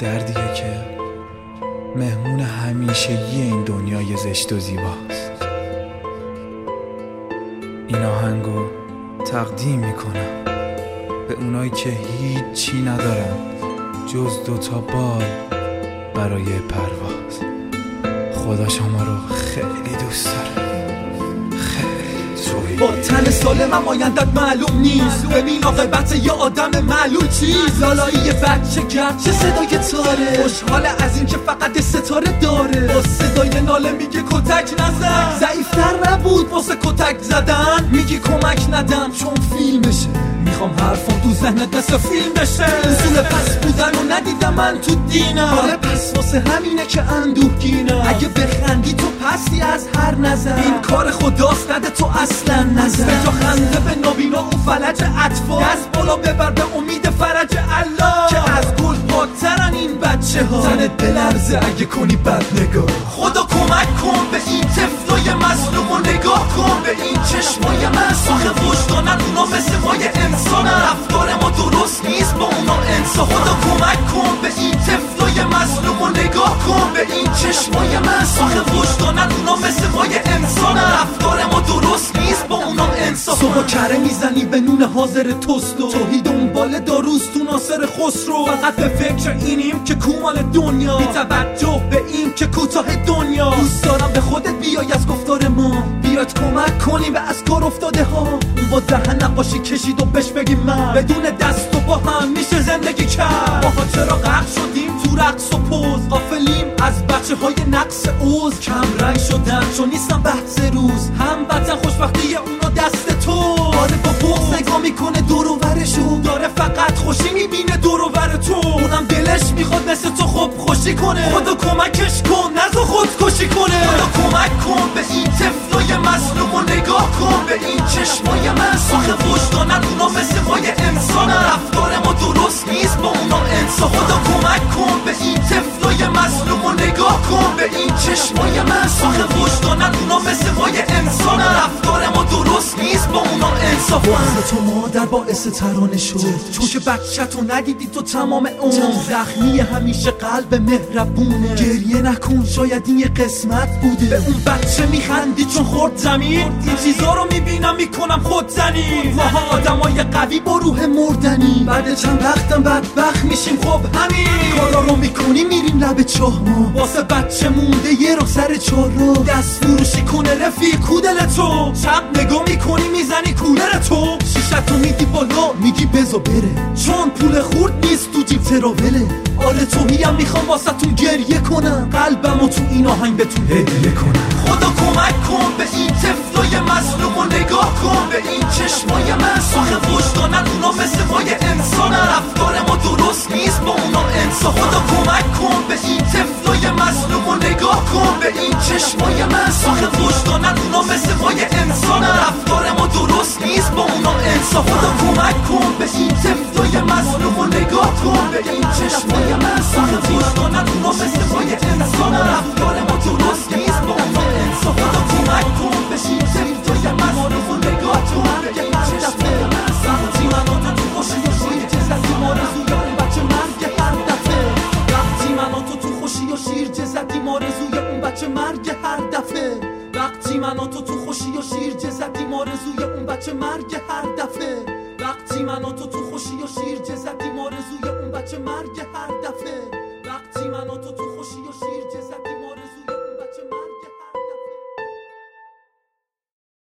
دردیه که مهمون همیشگی این دنیای زشت و زیباست. این آهنگو تقدیم میکنم به اونایی که هیچی ندارن جز 2 بال برای پرواز. خدا شما رو خیلی دوست داره. با تن سالمم آیندت معلوم نیست. ببین عاقبت یه آدم معلول چیز. لالایی یه بچه گرد چه صدای تاره، خوشحاله از این که فقط ستاره داره. با صدای ناله میگه کتک نزن، ضعیفتر نبود واسه کتک زدن. میگی کمک ندم چون فیلمشه، میخوام حرفم تو ذهنت مثل فیلم بشه. اصول پس بودن و ندیدم من تو دینم، آره پس واسه همینه که اندوهگینم. اگه بخندی تو پستی از هر نظر، این کار خداست نده تو اصلا نظر. به جا خنده به نابینا اون فلج اطفال، دست بالا ببر به امید فرج الله. که از گل پاکترن این بچه ها، تنت بلرزه اگه کنی بد نگاه. خدا کمک کن به این طفلای مظلوم و نگاه کن به این چشمای مسخ وجدانن. اونا مثل مای انسانن، رفتار ما درست نیست با اونا انسان. خدا کمک کن به این طفلای مظلوم و نگاه کن به این چشمای مسخ وجدانن. اونا مثل مای انسانن، رفتار ما درست نیست با اونا انسان. صبح کره میزنی به نون حاضر توست و توهی دنبال داروست تو ناصر خسرو. فقط به فکر اینیم که کومال دنیا، بی توجه به این که کوتاه دنیا. دوست دارم به خودت بیای از گفتار ما، بیاد کمک کنی به از کار افتاده ها. اون با دهن نقاشی کشید و بهش بگیم من بدون دست و با هم میشه زندگی کرد. ماها چرا غرق شدیم تو رقص و پوز، غافلیم از بچه های نقص اوز. کم رنگ شدن چون نیستم بحث روز، هم بدن خوشبختی اونا دست تو. آره با بغض نگاه میکنه دور و برشو، داره فقط خوشی میبینه دور و بر تو. اونم دلش میخواد مثل تو خوب خوشی کنه. خدا کمکش کن نزا خودکشی کنه. خدا کمک کن به این طفلای مظلوم و نگاه کن به این چشمای مسخ وجدانن. اونا مثل مای انسانن، رفتار ما درست نیست با اونا انسان. خدا کمک کن به این طفلای مظلوم و نگاه کن به این چشمای مسخ وجدانن. اونا مثل مای انسانن، رفتار ما درست نیست با اونا انسان. تو مادر باعث ترانه شد، چون که بچه تو ندیدی تو تمام اون. زخمی همیشه قلب مهربونه، گریه نکن شاید این یه قسمت بوده. به اون بچه میخندی چون خورد زمین، این چیزا رو میبینم میکنم خودزنی. ماها آدمای قوی با روح مردنی، بعد چند وقتم بدبخت میشیم. خب همین کارا رو میکنی میریم لب چاه. ما واسه بچه مونده یه راه سر چهارراه، دست فروشی کنه رفیق کودل تو. شب نگاه میکنی میزنی کولر تو، شیشتو میدی بالا میگی بزا بره، چون پول خورد نیست تو جیب تراوله. آره توهیم میخوام واسه تون گریه کنم، قلبمو تو این آهنگ بهتون هدیه کنم. خدا کمک کن به این طفلای مظلوم و نگاه کن به این چشمای مسخ وجدانن. اونا مثل مای انسانن، رفتار ما درست نیست با اونا انسان. خدا کمک کن به این طفلای مظلوم و نگاه کن به این چشمای مسخ وجدانن. اونا مثل مای انسانن، رفتار ما درست نیست با اونا انسان. خدا کمک کن به این طفلای مظلوم و نگاه کن به این چشمای مسخ وجدانن. اونا مثل مای انسانن، رفتار ما درست نیست با اونا انسان. خدا کمک کن به این طفلای مظلوم و نگاه کن به این چشمای مسخ وجدانن. تو خوشی و شیر جزدی مارزوی اون بچه مرگ هر دفعه. وقتی من تو تو خوشی و شیر جزدی مارزوی اون بچه مرگ هر دفعه. وقتی من تو خوشی و شیر جزدی مارزوی اون بچه مرگ هر دفعه. وقتی من تو خوشی و شیر جزدی مارزوی اون بچه مرگ هر دفعه. وقتی من تو خوشی و شیر